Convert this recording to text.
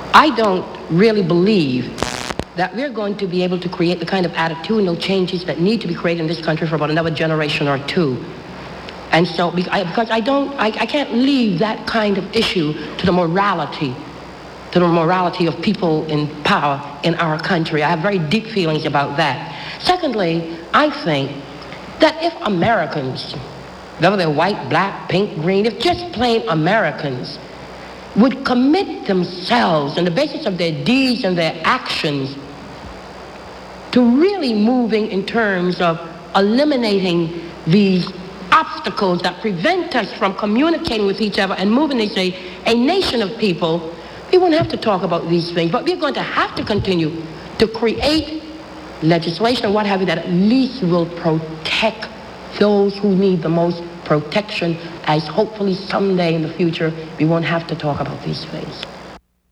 I don't really believe that we're going to be able to create the kind of attitudinal changes that need to be created in this country for about another generation or two. And so, because I can't leave that kind of issue to the morality of people in power in our country. I have very deep feelings about that. Secondly, I think that if Americans, whether they're white, black, pink, green, if just plain Americans would commit themselves on the basis of their deeds and their actions to really moving in terms of eliminating these obstacles that prevent us from communicating with each other and moving as a nation of people, we won't have to talk about these things, but we're going to have to continue to create legislation or what have you that at least will protect those who need the most protection, as hopefully someday in the future we won't have to talk about these things.